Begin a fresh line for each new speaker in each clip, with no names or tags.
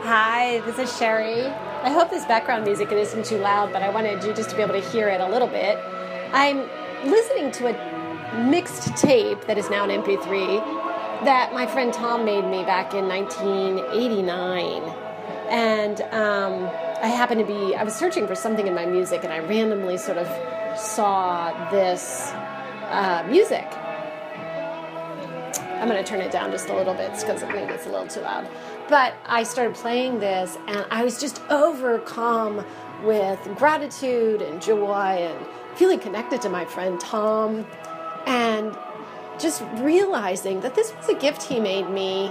Hi, this is Sherry. I hope this background music isn't too loud, but I wanted you just to be able to hear it a little bit. I'm listening to a mixed tape that is now an MP3 that my friend Tom made me back in 1989. And I was searching for something in my music, and I randomly sort of saw this music. I'm going to turn it down just a little bit because maybe it's a little too loud. But I started playing this, and I was just overcome with gratitude and joy and feeling connected to my friend Tom, and just realizing that this was a gift he made me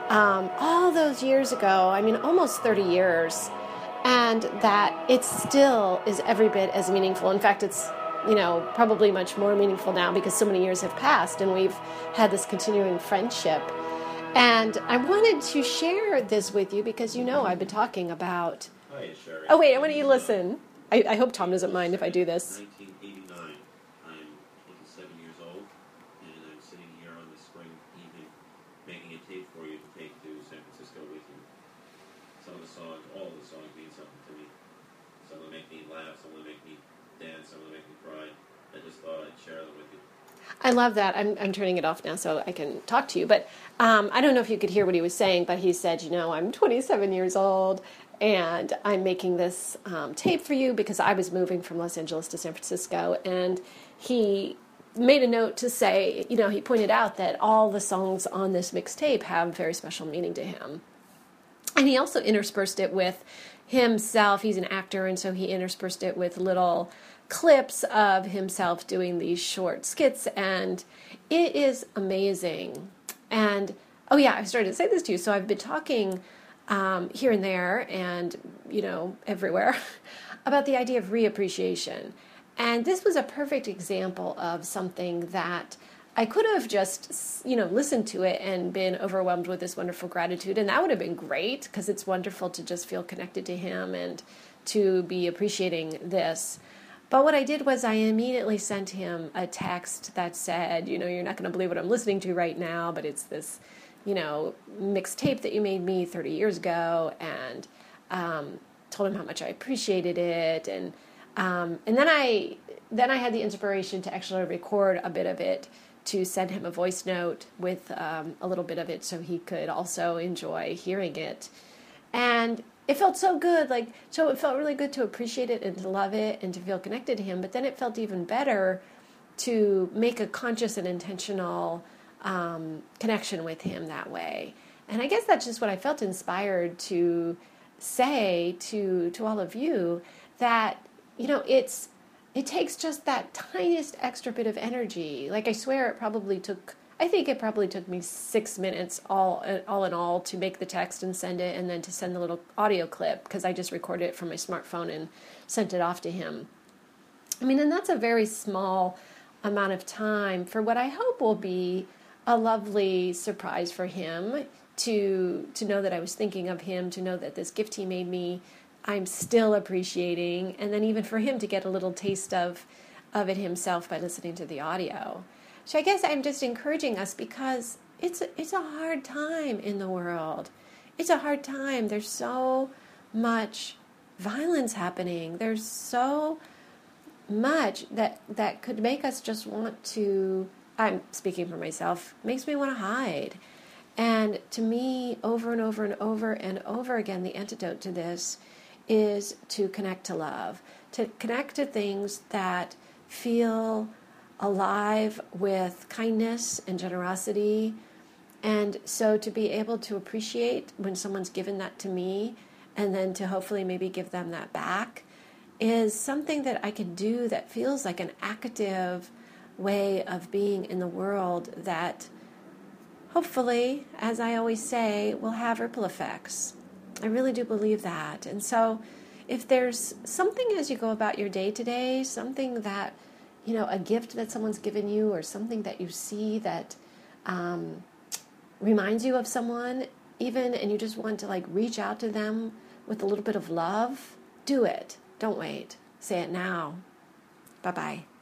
all those years ago, almost 30 years, and that it still is every bit as meaningful. In fact, it's probably much more meaningful now because so many years have passed and we've had this continuing friendship. And I wanted to share this with you because I've been talking about...
Hi, Sherry.
Oh, wait, I want you to listen. I hope Tom doesn't mind if I do this.
1989. I'm 27 years old, and I'm sitting here on this spring evening making a tape for you to take to San Francisco with you. Some of the songs, all of the songs mean something to me. Some of them make me laugh, some of them make me dance, some of them make me cry. I just thought I'd share them with you.
I love that. I'm turning it off now so I can talk to you. But I don't know if you could hear what he was saying, but he said, I'm 27 years old, and I'm making this tape for you because I was moving from Los Angeles to San Francisco. And he made a note to say, he pointed out that all the songs on this mixtape have very special meaning to him. And he also interspersed it with himself. He's an actor, and so he interspersed it with little clips of himself doing these short skits, and it is amazing. And I started to say this to you. So I've been talking here and there and everywhere about the idea of reappreciation, and this was a perfect example of something that I could have just listened to it and been overwhelmed with this wonderful gratitude, and that would have been great because it's wonderful to just feel connected to him and to be appreciating this. But what I did was I immediately sent him a text that said, you're not going to believe what I'm listening to right now, but it's this, mixed tape that you made me 30 years ago, and told him how much I appreciated it. And then I had the inspiration to actually record a bit of it to send him a voice note with a little bit of it so he could also enjoy hearing it. And it felt so good, so it felt really good to appreciate it and to love it and to feel connected to him. But then it felt even better to make a conscious and intentional connection with him that way. And I guess that's just what I felt inspired to say to all of you, that, it takes just that tiniest extra bit of energy. I swear I think it probably took me 6 minutes all in all to make the text and send it, and then to send the little audio clip because I just recorded it from my smartphone and sent it off to him. And that's a very small amount of time for what I hope will be a lovely surprise for him to know that I was thinking of him, to know that this gift he made me, I'm still appreciating, and then even for him to get a little taste of it himself by listening to the audio. So I guess I'm just encouraging us because it's a hard time in the world. It's a hard time. There's so much violence happening. There's so much that could make us just want to, I'm speaking for myself, makes me want to hide. And to me, over and over and over and over again, the antidote to this is to connect to love, to connect to things that feel alive with kindness and generosity. And so to be able to appreciate when someone's given that to me, and then to hopefully maybe give them that back, is something that I can do that feels like an active way of being in the world that hopefully, as I always say, will have ripple effects. I really do believe that. And so if there's something as you go about your day today, something that, a gift that someone's given you, or something that you see that reminds you of someone, even, and you just want to reach out to them with a little bit of love, do it. Don't wait. Say it now. Bye-bye.